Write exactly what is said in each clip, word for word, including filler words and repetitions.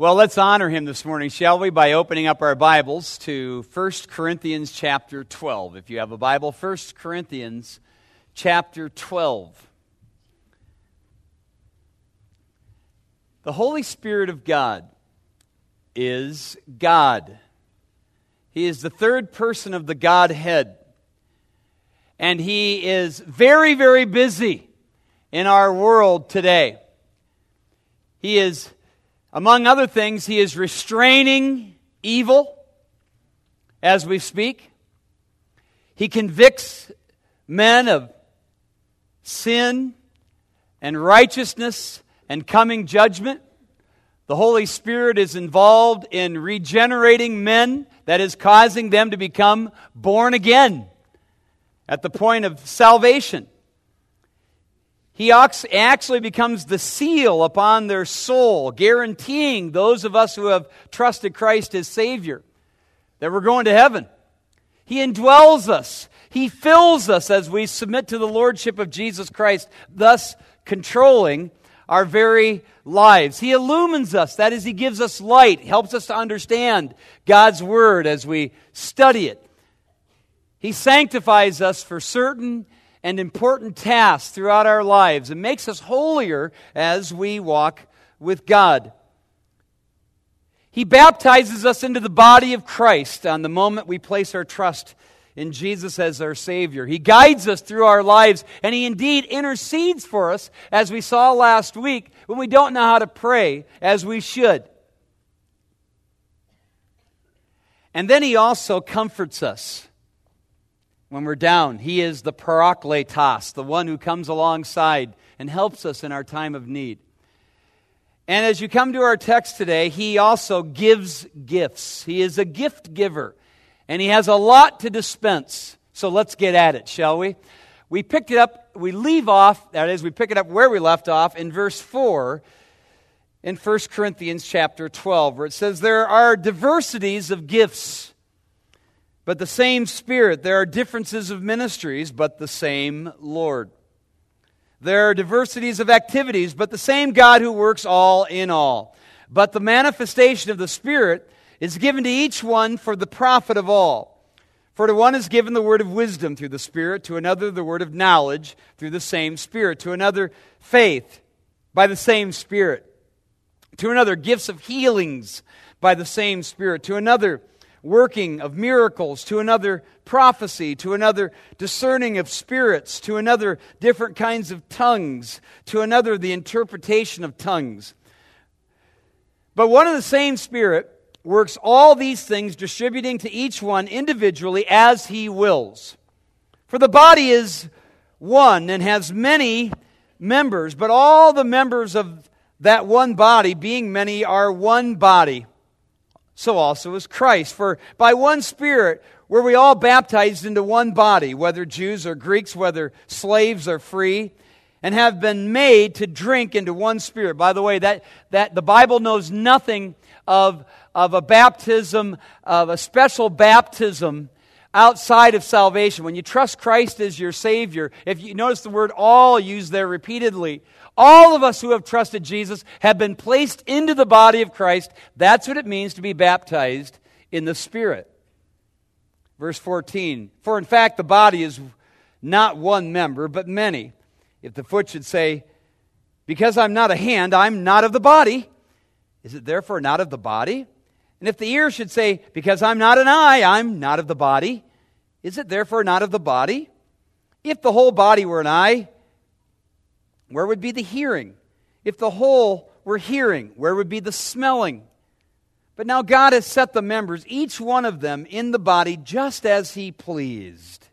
Well, let's honor him this morning, shall we, by opening up our Bibles to First Corinthians chapter twelve. If you have a Bible, First Corinthians chapter twelve. The Holy Spirit of God is God. He is the third person of the Godhead. And He is very, very busy in our world today. He is, among other things, He is restraining evil as we speak. He convicts men of sin and righteousness and coming judgment. The Holy Spirit is involved in regenerating men, that is, causing them to become born again at the point of salvation. He actually becomes the seal upon their soul, guaranteeing those of us who have trusted Christ as Savior that we're going to heaven. He indwells us. He fills us as we submit to the Lordship of Jesus Christ, thus controlling our very lives. He illumines us. That is, He gives us light, helps us to understand God's Word as we study it. He sanctifies us for certain and important tasks throughout our lives and makes us holier as we walk with God. He baptizes us into the body of Christ on the moment we place our trust in Jesus as our Savior. He guides us through our lives, and He indeed intercedes for us, as we saw last week, when we don't know how to pray as we should. And then He also comforts us when we're down. He is the Parakletos, the one who comes alongside and helps us in our time of need. And as you come to our text today, He also gives gifts. He is a gift giver, and He has a lot to dispense. So let's get at it, shall we? We picked it up, we leave off, that is, we pick it up where we left off in verse four in First Corinthians chapter twelve, where it says, "There are diversities of gifts, but the same Spirit. There are differences of ministries, but the same Lord. There are diversities of activities, but the same God who works all in all. But the manifestation of the Spirit is given to each one for the profit of all. For to one is given the word of wisdom through the Spirit, to another the word of knowledge through the same Spirit, to another faith by the same Spirit, to another gifts of healings by the same Spirit, to another working of miracles, to another prophecy, to another discerning of spirits, to another different kinds of tongues, to another the interpretation of tongues. But one and the same Spirit works all these things, distributing to each one individually as He wills. For the body is one and has many members, but all the members of that one body, being many, are one body. So also is Christ. For by one Spirit were we all baptized into one body, whether Jews or Greeks, whether slaves or free, and have been made to drink into one Spirit." By the way, that, that the Bible knows nothing of, of a baptism, of a special baptism outside of salvation. When you trust Christ as your Savior, if you notice the word "all" used there repeatedly, all of us who have trusted Jesus have been placed into the body of Christ. That's what it means to be baptized in the Spirit. Verse fourteen, "For in fact the body is not one member, but many. If the foot should say, 'Because I'm not a hand, I'm not of the body,' is it therefore not of the body? And if the ear should say, 'Because I'm not an eye, I'm not of the body,' is it therefore not of the body? If the whole body were an eye, where would be the hearing? If the whole were hearing, where would be the smelling? But now God has set the members, each one of them, in the body just as He pleased.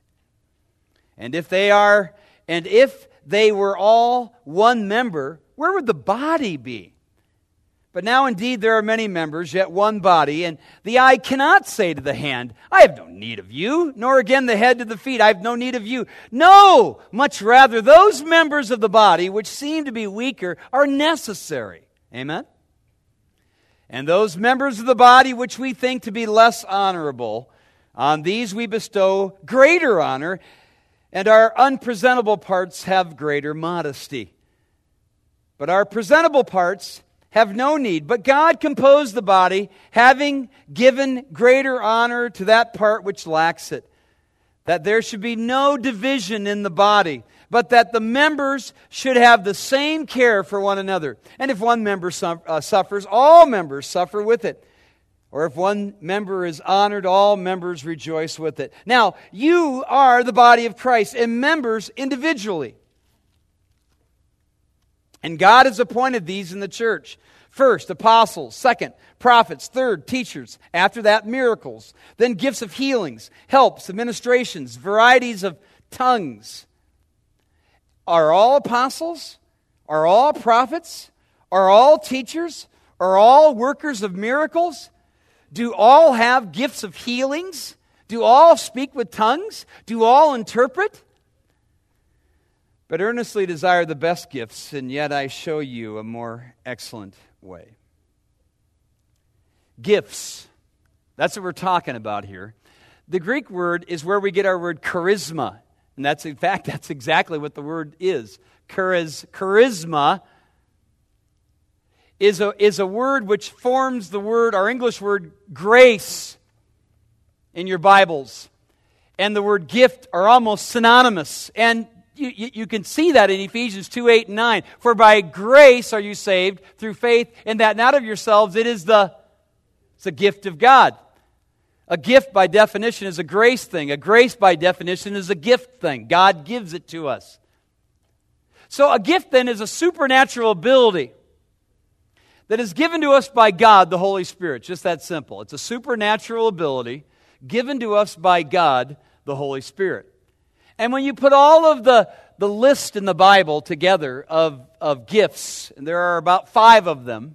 And if they are, and if they were all one member, where would the body be? But now indeed there are many members, yet one body, and the eye cannot say to the hand, 'I have no need of you,' nor again the head to the feet, 'I have no need of you.' No, much rather those members of the body which seem to be weaker are necessary." Amen? "And those members of the body which we think to be less honorable, on these we bestow greater honor, and our unpresentable parts have greater modesty. But our presentable parts have no need. But God composed the body, having given greater honor to that part which lacks it, that there should be no division in the body, but that the members should have the same care for one another. And if one member su- uh, suffers, all members suffer with it. Or if one member is honored, all members rejoice with it. Now, you are the body of Christ, and members individually. And God has appointed these in the church. First, apostles. Second, prophets. Third, teachers. After that, miracles. Then gifts of healings, helps, administrations, varieties of tongues. Are all apostles? Are all prophets? Are all teachers? Are all workers of miracles? Do all have gifts of healings? Do all speak with tongues? Do all interpret? But earnestly desire the best gifts, and yet I show you a more excellent way. Gifts. That's what we're talking about here. The Greek word is where we get our word charisma. And that's, in fact, that's exactly what the word is. Chariz, charisma is a, is a word which forms the word, our English word, grace in your Bibles. And the word gift are almost synonymous. And you, you, you can see that in Ephesians two, eight, and nine. For by grace are you saved through faith, and that not of yourselves, it is the, it's a gift of God. A gift, by definition, is a grace thing. A grace, by definition, is a gift thing. God gives it to us. So a gift, then, is a supernatural ability that is given to us by God, the Holy Spirit. Just that simple. It's a supernatural ability given to us by God, the Holy Spirit. And when you put all of the, the list in the Bible together of, of gifts, and there are about five of them,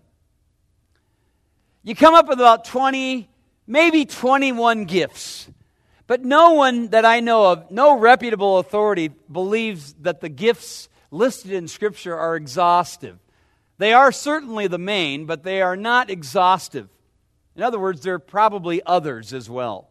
you come up with about twenty, maybe twenty-one gifts. But no one that I know of, no reputable authority, believes that the gifts listed in Scripture are exhaustive. They are certainly the main, but they are not exhaustive. In other words, there are probably others as well.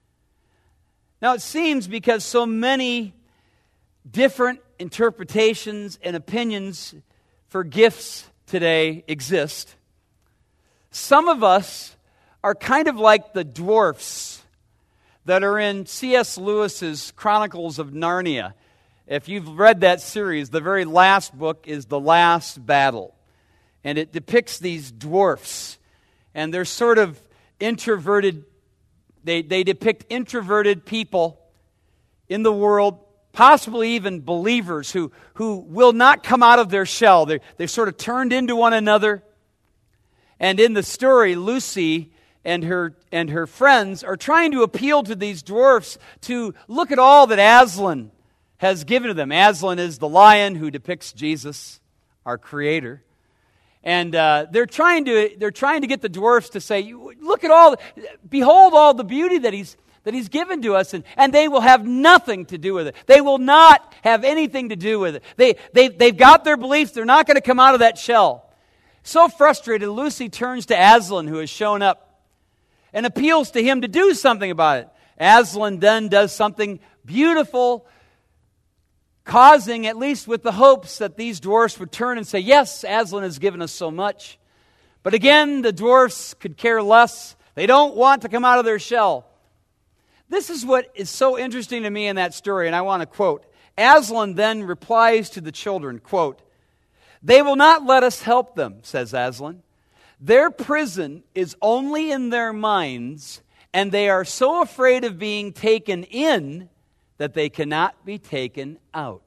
Now it seems because so many different interpretations and opinions for gifts today exist, some of us are kind of like the dwarfs that are in C S Lewis's Chronicles of Narnia. If you've read that series, the very last book is The Last Battle. And it depicts these dwarfs. And they're sort of introverted. They, they depict introverted people in the world, possibly even believers who, who will not come out of their shell. They're, they're sort of turned into one another. And in the story, Lucy and her and her friends are trying to appeal to these dwarfs to look at all that Aslan has given to them. Aslan is the lion who depicts Jesus, our Creator. And uh, they're trying to they're trying to get the dwarfs to say, look at all, behold all the beauty that he's that he's given to us, and, and they will have nothing to do with it. They will not have anything to do with it. They they they've got their beliefs. They're not going to come out of that shell. So frustrated, Lucy turns to Aslan, who has shown up, and appeals to him to do something about it. Aslan then does something beautiful, causing, at least with the hopes that these dwarfs would turn and say, yes, Aslan has given us so much. But again, the dwarfs could care less. They don't want to come out of their shell. This is what is so interesting to me in that story, and I want to quote. Aslan then replies to the children, quote, "They will not let us help them," says Aslan. "Their prison is only in their minds, and they are so afraid of being taken in that they cannot be taken out."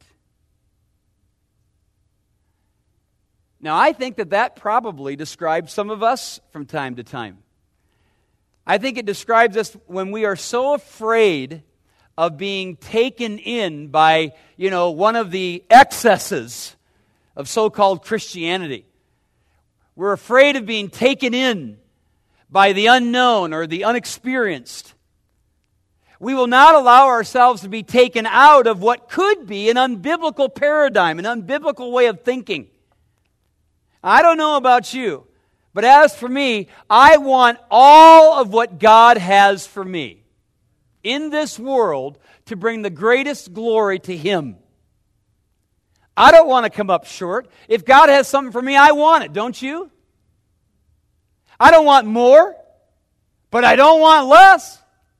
Now, I think that that probably describes some of us from time to time. I think it describes us when we are so afraid of being taken in by, you know, one of the excesses of so-called Christianity. We're afraid of being taken in by the unknown or the unexperienced. We will not allow ourselves to be taken out of what could be an unbiblical paradigm, an unbiblical way of thinking. I don't know about you, but as for me, I want all of what God has for me in this world to bring the greatest glory to Him. I don't want to come up short. If God has something for me, I want it, don't you? I don't want more, but I don't want less.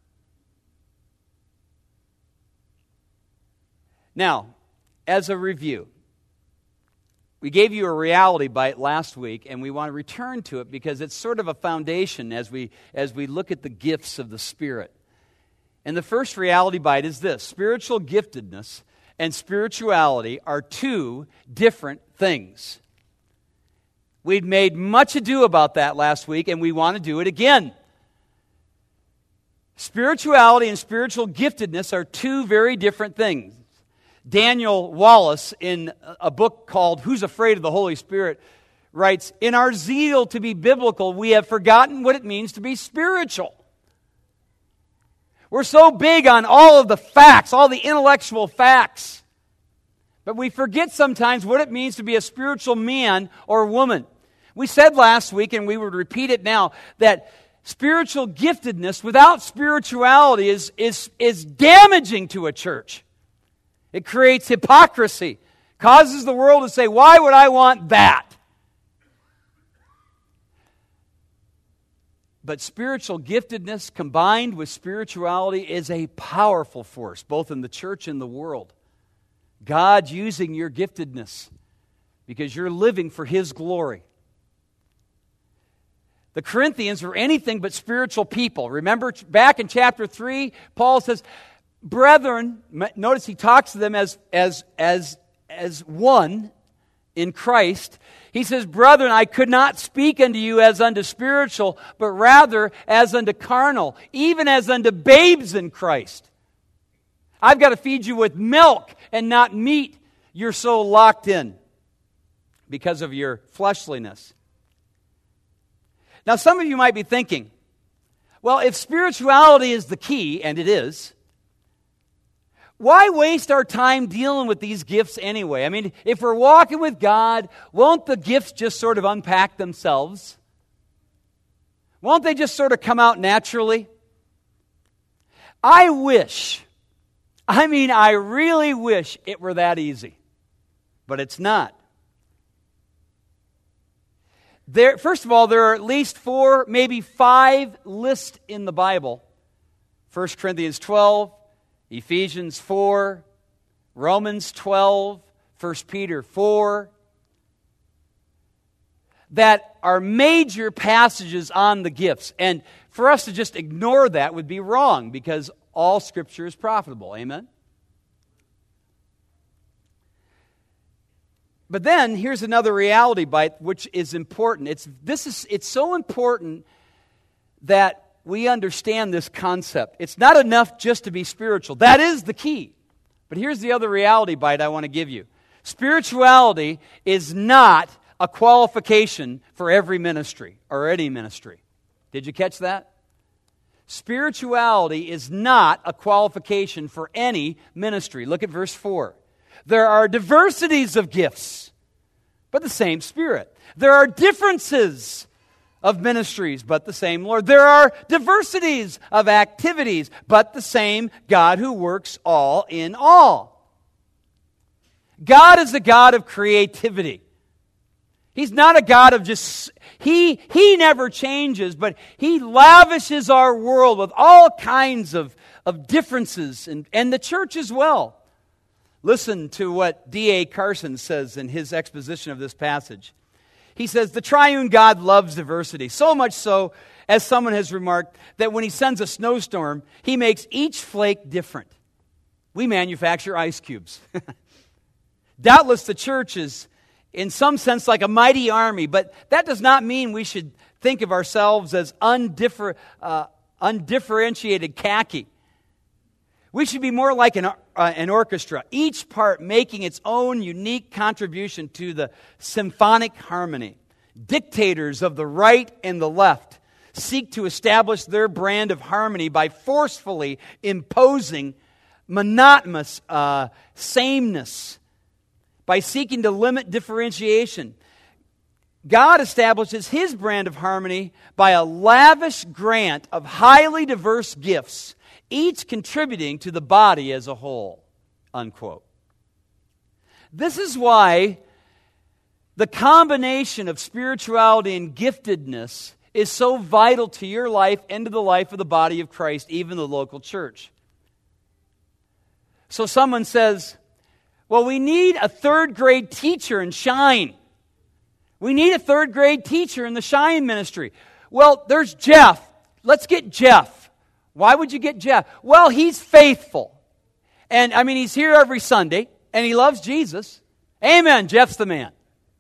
Now, as a review, we gave you a reality bite last week, and we want to return to it because it's sort of a foundation as we as we look at the gifts of the Spirit. And the first reality bite is this: spiritual giftedness and spirituality are two different things. We'd made much ado about that last week, and we want to do it again. Spirituality and spiritual giftedness are two very different things. Daniel Wallace, in a book called Who's Afraid of the Holy Spirit, writes, "In our zeal to be biblical, we have forgotten what it means to be spiritual. We're so big on all of the facts, all the intellectual facts, but we forget sometimes what it means to be a spiritual man or woman." We said last week, and we would repeat it now, that spiritual giftedness without spirituality is, is, is damaging to a church. It creates hypocrisy, causes the world to say, why would I want that? But spiritual giftedness combined with spirituality is a powerful force, both in the church and the world. God's using your giftedness because you're living for His glory. The Corinthians were anything but spiritual people. Remember back in chapter three, Paul says, brethren, notice he talks to them as, as, as, as one in Christ. He says, brethren, I could not speak unto you as unto spiritual, but rather as unto carnal, even as unto babes in Christ. I've got to feed you with milk and not meat. You're so locked in because of your fleshliness. Now, some of you might be thinking, well, if spirituality is the key, and it is, why waste our time dealing with these gifts anyway? I mean, if we're walking with God, won't the gifts just sort of unpack themselves? Won't they just sort of come out naturally? I wish, I mean, I really wish it were that easy. But it's not. There, first of all, there are at least four, maybe five lists in the Bible. First Corinthians twelve, Ephesians four, Romans twelve, First Peter four, that are major passages on the gifts. And for us to just ignore that would be wrong because all Scripture is profitable. Amen? But then here's another reality bite which is important. It's this is it's so important that we understand this concept. It's not enough just to be spiritual. That is the key. But here's the other reality bite I want to give you. Spirituality is not a qualification for every ministry or any ministry. Did you catch that? Spirituality is not a qualification for any ministry. Look at verse four. There are diversities of gifts, but the same Spirit. There are differences of ministries, but the same Lord. There are diversities of activities, but the same God who works all in all. God is a God of creativity. He's not a God of just, He, he never changes, but He lavishes our world with all kinds of, of differences, and, and the church as well. Listen to what D A Carson says in his exposition of this passage. He says, the triune God loves diversity, so much so, as someone has remarked, that when He sends a snowstorm, He makes each flake different. We manufacture ice cubes. Doubtless the church is, in some sense, like a mighty army, but that does not mean we should think of ourselves as undiffer, uh, undifferentiated khaki. We should be more like an, uh, an orchestra, each part making its own unique contribution to the symphonic harmony. Dictators of the right and the left seek to establish their brand of harmony by forcefully imposing monotonous uh, sameness, by seeking to limit differentiation. God establishes His brand of harmony by a lavish grant of highly diverse gifts, each contributing to the body as a whole, unquote. This is why the combination of spirituality and giftedness is so vital to your life and to the life of the body of Christ, even the local church. So someone says, well, we need a third grade teacher in Shine. We need a third grade teacher in the Shine ministry. Well, there's Jeff. Let's get Jeff. Why would you get Jeff? Well, he's faithful. And, I mean, he's here every Sunday, and he loves Jesus. Amen, Jeff's the man.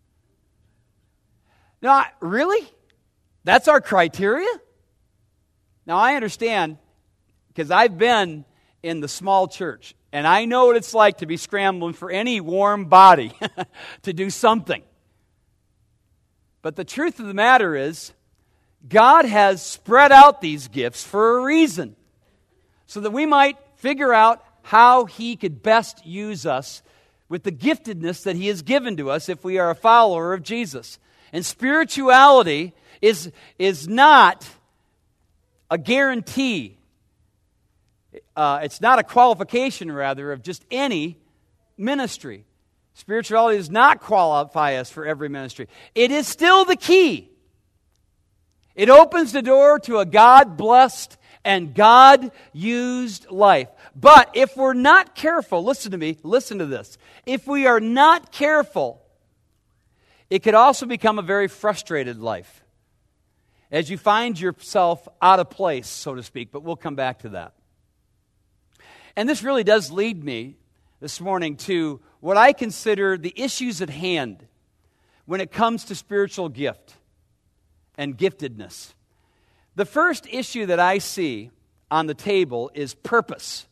Now, really? That's our criteria? Now, I understand, because I've been in the small church, and I know what it's like to be scrambling for any warm body to do something. But the truth of the matter is, God has spread out these gifts for a reason, so that we might figure out how He could best use us with the giftedness that He has given to us if we are a follower of Jesus. And spirituality is, is not a guarantee. Uh, it's not a qualification, rather, of just any ministry. Spirituality does not qualify us for every ministry. It is still the key. It opens the door to a God-blessed and God-used life. But if we're not careful, listen to me, listen to this. If we are not careful, it could also become a very frustrated life as you find yourself out of place, so to speak. But we'll come back to that. And this really does lead me this morning to what I consider the issues at hand when it comes to spiritual gift and giftedness. The first issue that I see on the table is purpose.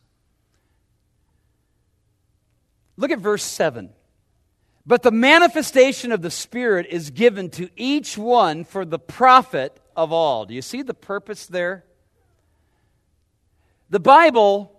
Look at verse seven. But the manifestation of the Spirit is given to each one for the profit of all. Do you see the purpose there? The Bible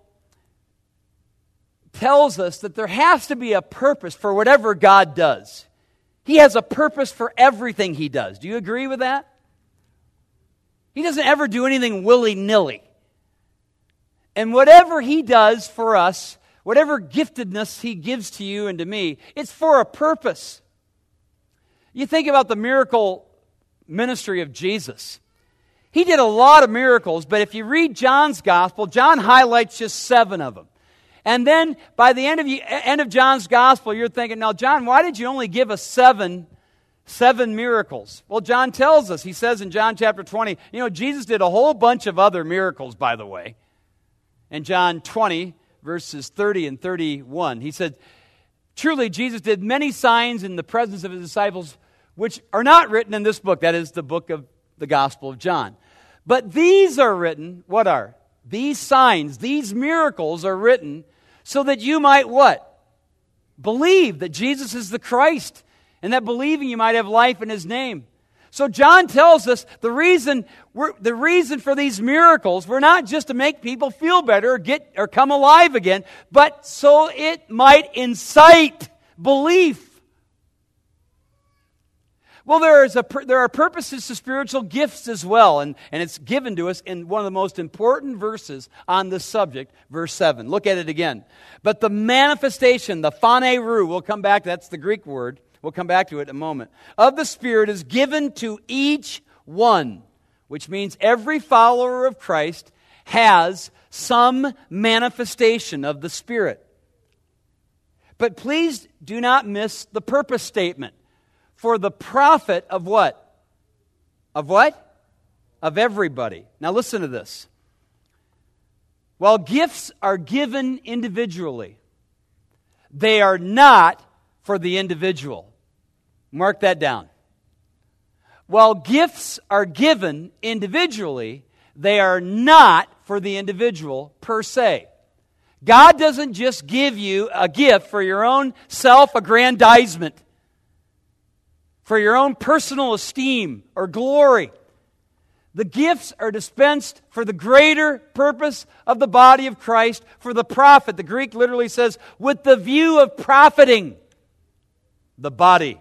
tells us that there has to be a purpose for whatever God does. He has a purpose for everything He does. Do you agree with that? He doesn't ever do anything willy-nilly. And whatever He does for us, whatever giftedness He gives to you and to me, it's for a purpose. You think about the miracle ministry of Jesus. He did a lot of miracles, but if you read John's gospel, John highlights just seven of them. And then by the end of, end of John's gospel, you're thinking, now, John, why did you only give us seven Seven miracles? Well, John tells us, he says in John chapter twenty, you know, Jesus did a whole bunch of other miracles, by the way. In John twenty, verses thirty and thirty-one, he said, truly, Jesus did many signs in the presence of His disciples, which are not written in this book. That is the book of the Gospel of John. But these are written, what are? These signs, these miracles are written so that you might what? Believe that Jesus is the Christ, and that believing you might have life in His name. So John tells us the reason we're, the reason for these miracles were not just to make people feel better or get or come alive again, but so it might incite belief. Well, there is a there are purposes to spiritual gifts as well, and, and it's given to us in one of the most important verses on this subject, verse seven. Look at it again. But the manifestation, the phaneroo, we'll come back, that's the Greek word, we'll come back to it in a moment, of the Spirit is given to each one, which means every follower of Christ has some manifestation of the Spirit. But please do not miss the purpose statement. For the profit of what? Of what? Of everybody. Now listen to this. While gifts are given individually, they are not for the individual. Mark that down. While gifts are given individually, they are not for the individual per se. God doesn't just give you a gift for your own self-aggrandizement, for your own personal esteem or glory. The gifts are dispensed for the greater purpose of the body of Christ, for the profit. The Greek literally says, with the view of profiting the body.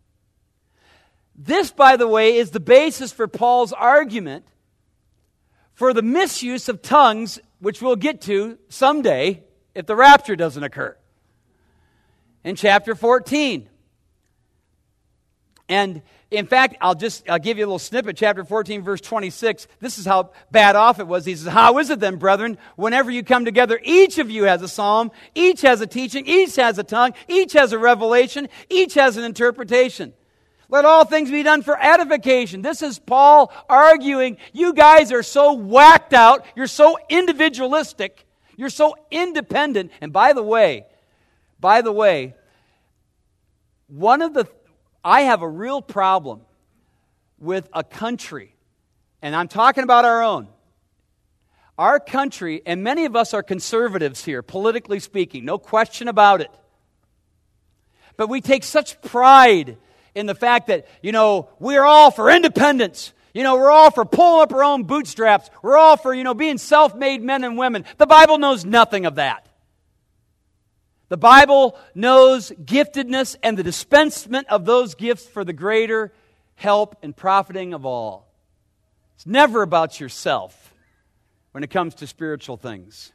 This, by the way, is the basis for Paul's argument for the misuse of tongues, which we'll get to someday if the rapture doesn't occur. In chapter fourteen. And in fact, I'll just I'll give you a little snippet, chapter fourteen, verse twenty-six. This is how bad off it was. He says, how is it then, brethren, whenever you come together, each of you has a psalm, each has a teaching, each has a tongue, each has a revelation, each has an interpretation. Let all things be done for edification. This is Paul arguing, you guys are so whacked out, you're so individualistic, you're so independent. And by the way, by the way, one of the, I have a real problem with a country, and I'm talking about our own. Our country, and many of us are conservatives here, politically speaking, no question about it. But we take such pride in the fact that, you know, we're all for independence. You know, we're all for pulling up our own bootstraps. We're all for, you know, being self-made men and women. The Bible knows nothing of that. The Bible knows giftedness and the dispensement of those gifts for the greater help and profiting of all. It's never about yourself when it comes to spiritual things.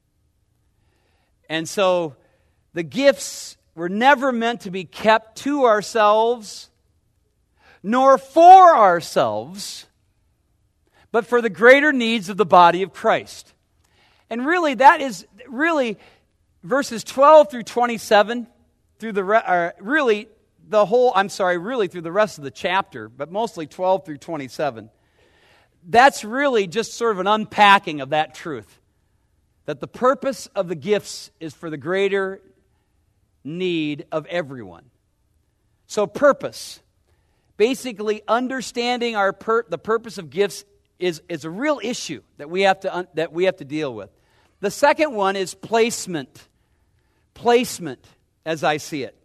And so the gifts were never meant to be kept to ourselves, nor for ourselves, but for the greater needs of the body of Christ. And really, that is really verses twelve through twenty-seven, through the re- or really the whole, I'm sorry, really through the rest of the chapter, but mostly twelve through twenty-seven. That's really just sort of an unpacking of that truth, that the purpose of the gifts is for the greater need of everyone. So purpose, basically understanding our pur- the purpose of gifts is, is a real issue that we have to un- that we have to deal with. The second one is placement. Placement, as I see it.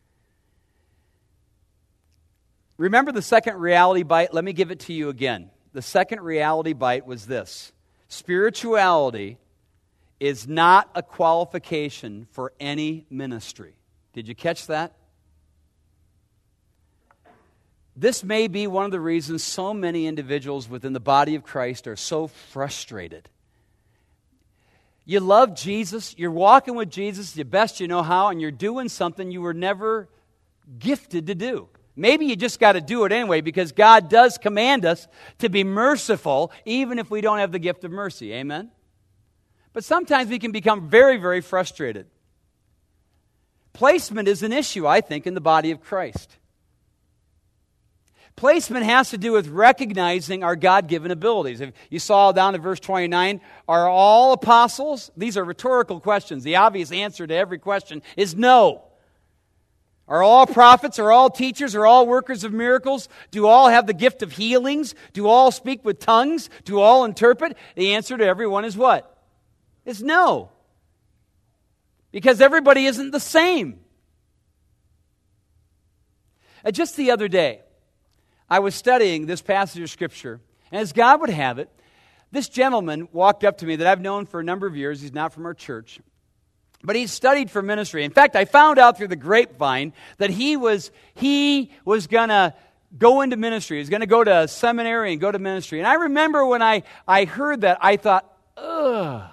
Remember the second reality bite? Let me give it to you again. The second reality bite was this: spirituality is not a qualification for any ministry. Did you catch that? This may be one of the reasons so many individuals within the body of Christ are so frustrated. You love Jesus, you're walking with Jesus the best you know how, and you're doing something you were never gifted to do. Maybe you just got to do it anyway because God does command us to be merciful even if we don't have the gift of mercy. Amen? But sometimes we can become very, very frustrated. Placement is an issue, I think, in the body of Christ. Placement has to do with recognizing our God-given abilities. If you saw down to verse twenty-nine, are all apostles? These are rhetorical questions. The obvious answer to every question is no. Are all prophets? Are all teachers? Are all workers of miracles? Do all have the gift of healings? Do all speak with tongues? Do all interpret? The answer to everyone is what? It's no. Because everybody isn't the same. Uh, just the other day, I was studying this passage of Scripture, and as God would have it, this gentleman walked up to me that I've known for a number of years. He's not from our church, but he's studied for ministry. In fact, I found out through the grapevine that he was he was going to go into ministry. He was going to go to seminary and go to ministry. And I remember when I, I heard that, I thought, ugh.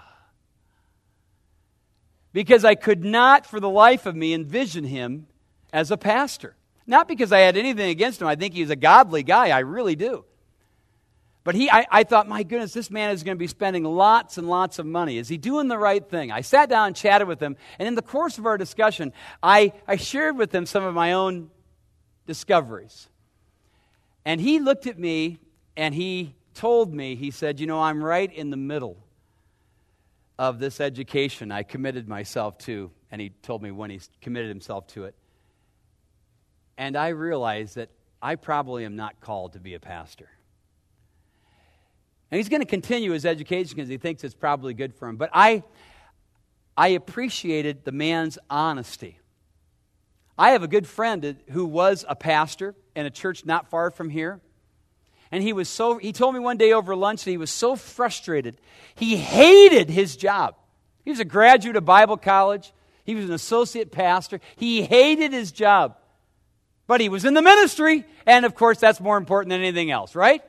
Because I could not, for the life of me, envision him as a pastor. Not because I had anything against him. I think he's a godly guy. I really do. But he, I, I thought, my goodness, this man is going to be spending lots and lots of money. Is he doing the right thing? I sat down and chatted with him. And in the course of our discussion, I, I shared with him some of my own discoveries. And he looked at me and he told me, he said, you know, I'm right in the middle of this education I committed myself to, and he told me when he committed himself to it. And I realized that I probably am not called to be a pastor. And he's going to continue his education because he thinks it's probably good for him. But I, I appreciated the man's honesty. I have a good friend who was a pastor in a church not far from here. And he was so, he told me one day over lunch that he was so frustrated. He hated his job. He was a graduate of Bible college. He was an associate pastor. He hated his job. But he was in the ministry, and of course that's more important than anything else, right?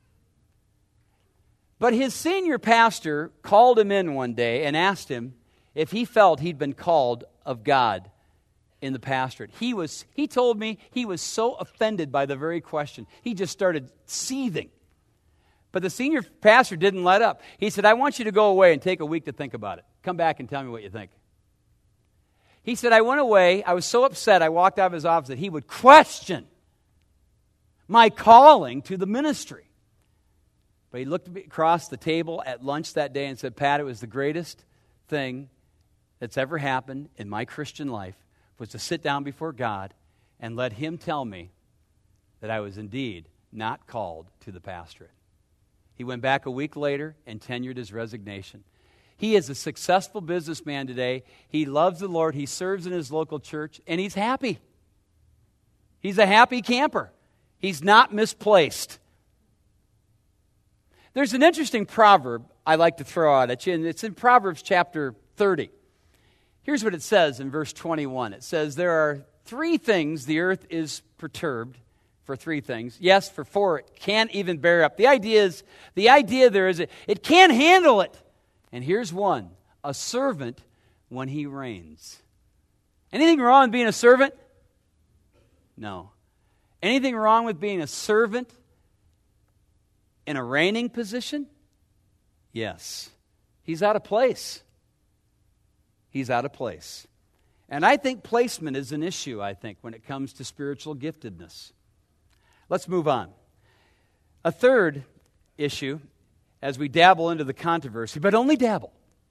But his senior pastor called him in one day and asked him if he felt he'd been called of God in the pastorate. He was, he told me he was so offended by the very question. He just started seething. But the senior pastor didn't let up. He said, I want you to go away and take a week to think about it. Come back and tell me what you think. He said, I went away. I was so upset I walked out of his office that he would question my calling to the ministry. But he looked across the table at lunch that day and said, Pat, it was the greatest thing that's ever happened in my Christian life was to sit down before God and let Him tell me that I was indeed not called to the pastorate. He went back a week later and tendered his resignation. He is a successful businessman today. He loves the Lord. He serves in his local church, and he's happy. He's a happy camper. He's not misplaced. There's an interesting proverb I like to throw out at you, and it's in Proverbs chapter thirty. Here's what it says in verse twenty-one. It says, there are three things the earth is perturbed, for three things. Yes, for four, it can't even bear up. The idea is, the idea there is, it, it can't handle it. And here's one, a servant when he reigns. Anything wrong with being a servant? No. Anything wrong with being a servant in a reigning position? Yes. He's out of place. He's out of place. And I think placement is an issue, I think, when it comes to spiritual giftedness. Let's move on. A third issue, as we dabble into the controversy, but only dabble,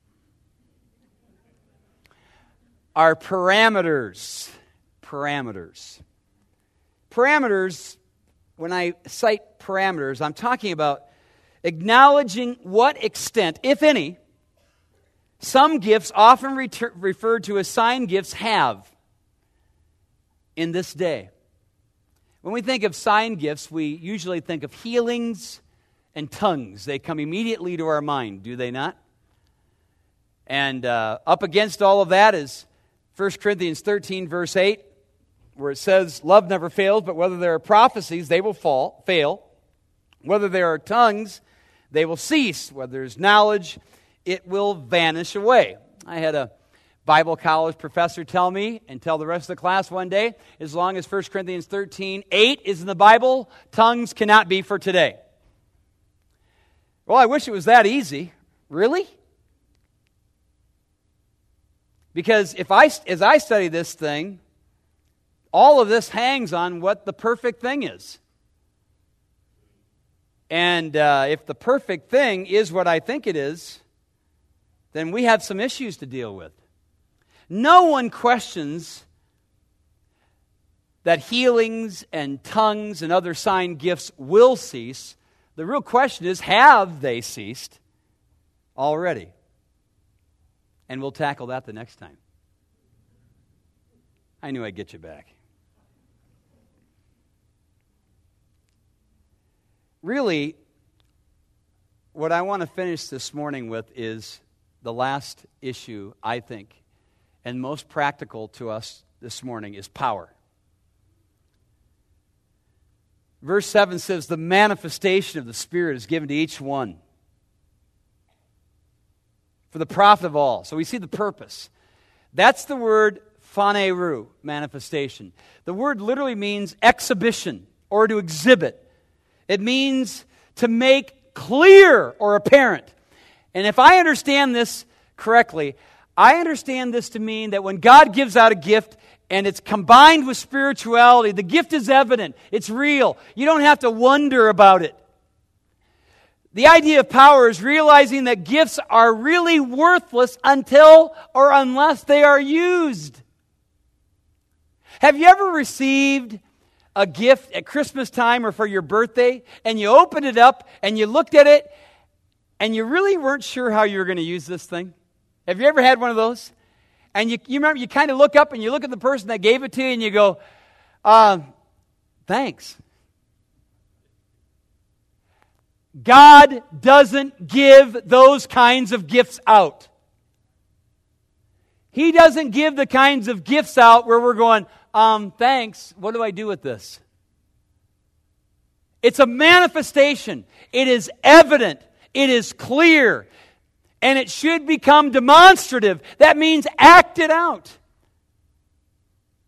are parameters. Parameters. Parameters, when I cite parameters, I'm talking about acknowledging what extent, if any, some gifts, often reter- referred to as sign gifts, have in this day. When we think of sign gifts, we usually think of healings and tongues. They come immediately to our mind, do they not? And uh, up against all of that is First Corinthians thirteen, verse eight, where it says, love never fails, but whether there are prophecies, they will fall, fail. Whether there are tongues, they will cease. Whether there's knowledge, it will vanish away. I had a Bible college professor tell me and tell the rest of the class one day, as long as First Corinthians thirteen, eight is in the Bible, tongues cannot be for today. Well, I wish it was that easy. Really? Because if I, as I study this thing, all of this hangs on what the perfect thing is. And uh, if the perfect thing is what I think it is, then we have some issues to deal with. No one questions that healings and tongues and other sign gifts will cease. The real question is, have they ceased already? And we'll tackle that the next time. I knew I'd get you back. Really, what I want to finish this morning with is the last issue, I think, and most practical to us this morning, is power. Verse seven says, the manifestation of the Spirit is given to each one for the profit of all. So we see the purpose. That's the word phaneroo, manifestation. The word literally means exhibition or to exhibit. It means to make clear or apparent. And if I understand this correctly, I understand this to mean that when God gives out a gift and it's combined with spirituality, the gift is evident. It's real. You don't have to wonder about it. The idea of power is realizing that gifts are really worthless until or unless they are used. Have you ever received a gift at Christmas time or for your birthday, and you opened it up and you looked at it and you really weren't sure how you were going to use this thing? Have you ever had one of those? And you, you remember, you kind of look up and you look at the person that gave it to you and you go, uh, thanks. God doesn't give those kinds of gifts out. He doesn't give the kinds of gifts out where we're going, um, thanks, what do I do with this? It's a manifestation. It is evident. It is clear. And it should become demonstrative. That means acted out.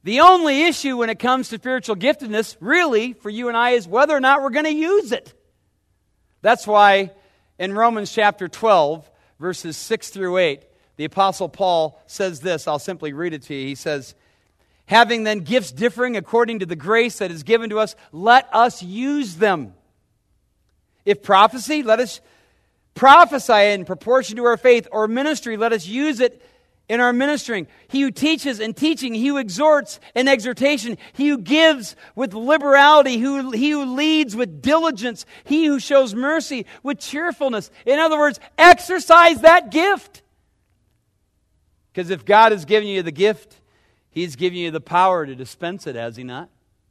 The only issue when it comes to spiritual giftedness, really, for you and I, is whether or not we're going to use it. That's why in Romans chapter twelve, verses six through eight, the Apostle Paul says this. I'll simply read it to you. He says, having then gifts differing according to the grace that is given to us, let us use them. If prophecy, let us prophesy in proportion to our faith, or ministry, let us use it in our ministering. He who teaches in teaching, he who exhorts in exhortation, he who gives with liberality, who, he who leads with diligence, he who shows mercy with cheerfulness. In other words, exercise that gift. Because if God has given you the gift, He's given you the power to dispense it, has He not?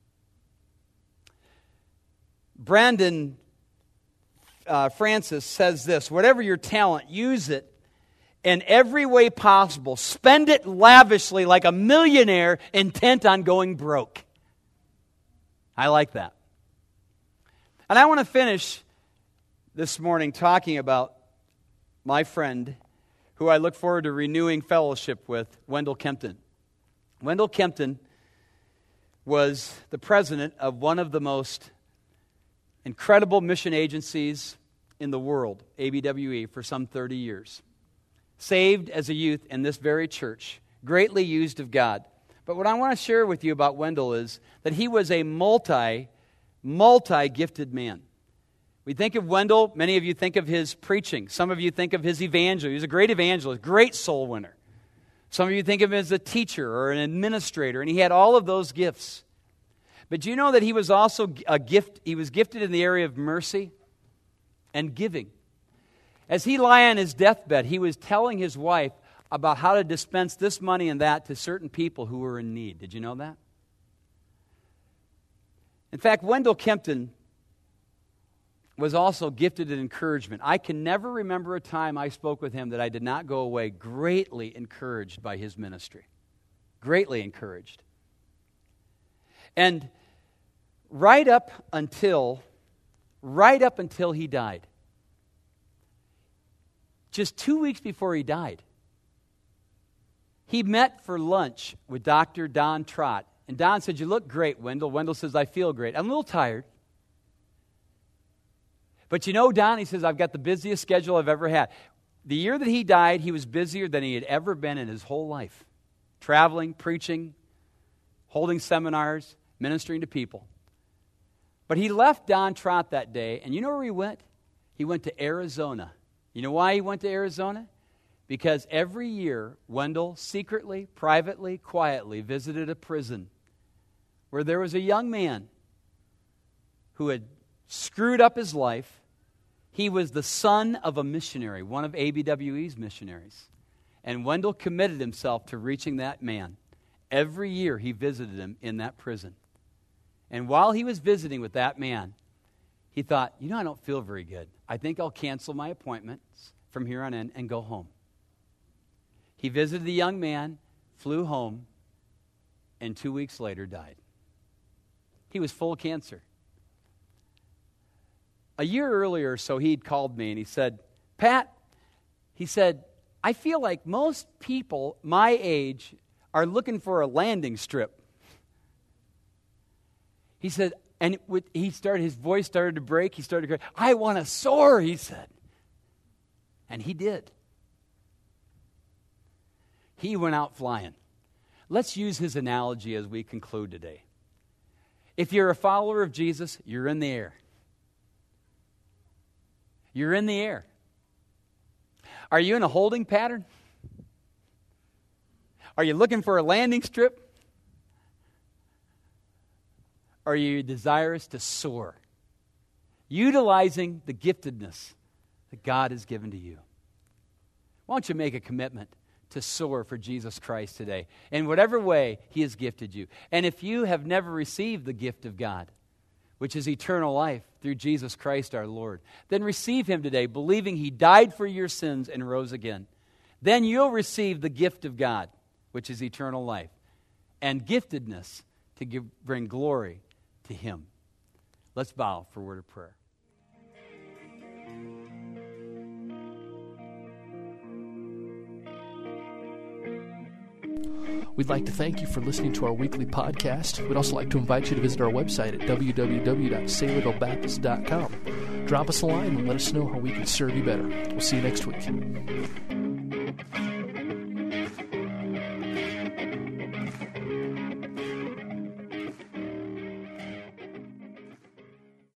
Brandon uh, Francis says this, whatever your talent, use it in every way possible. Spend it lavishly like a millionaire intent on going broke. I like that. And I want to finish this morning talking about my friend who I look forward to renewing fellowship with, Wendell Kempton. Wendell Kempton was the president of one of the most incredible mission agencies in the world, A B W E, for some thirty years. Saved as a youth in this very church, greatly used of God. But what I want to share with you about Wendell is that he was a multi, multi-gifted man. We think of Wendell, many of you think of his preaching. Some of you think of his evangel. He was a great evangelist, great soul winner. Some of you think of him as a teacher or an administrator, and he had all of those gifts. But do you know that he was also a gift? He was gifted in the area of mercy and giving. As he lay on his deathbed, he was telling his wife about how to dispense this money and that to certain people who were in need. Did you know that? In fact, Wendell Kempton was also gifted in encouragement. I can never remember a time I spoke with him that I did not go away greatly encouraged by his ministry. Greatly encouraged. And right up until, right up until he died, just two weeks before he died, he met for lunch with Doctor Don Trott. And Don said, you look great, Wendell. Wendell says, I feel great. I'm a little tired. But you know, Don, he says, I've got the busiest schedule I've ever had. The year that he died, he was busier than he had ever been in his whole life. Traveling, preaching, holding seminars, ministering to people. But he left Don Trott that day, and you know where he went? He went to Arizona. You know why he went to Arizona? Because every year, Wendell secretly, privately, quietly visited a prison where there was a young man who had screwed up his life. He was the son of a missionary, one of A B W E's missionaries. And Wendell committed himself to reaching that man. Every year he visited him in that prison. And while he was visiting with that man, he thought, you know, I don't feel very good. I think I'll cancel my appointments from here on in and go home. He visited the young man, flew home, and two weeks later died. He was full of cancer. A year earlier or so, he'd called me and he said, Pat, he said, I feel like most people my age are looking for a landing strip. He said, and with, he started, his voice started to break. He started to cry, I want to soar, he said. And he did. He went out flying. Let's use his analogy as we conclude today. If you're a follower of Jesus, you're in the air. You're in the air. Are you in a holding pattern? Are you looking for a landing strip? Are you desirous to soar? Utilizing the giftedness that God has given to you. Why don't you make a commitment to soar for Jesus Christ today in whatever way He has gifted you. And if you have never received the gift of God, which is eternal life through Jesus Christ our Lord, then receive Him today, believing He died for your sins and rose again. Then you'll receive the gift of God, which is eternal life, and giftedness to give, bring glory to Him. Let's bow for a word of prayer. We'd like to thank you for listening to our weekly podcast. We'd also like to invite you to visit our website at w w w dot saylorville baptist dot com. Drop us a line and let us know how we can serve you better. We'll see you next week.